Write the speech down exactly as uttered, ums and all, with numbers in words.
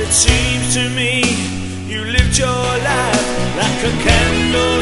It seems to me you lived your life like a candle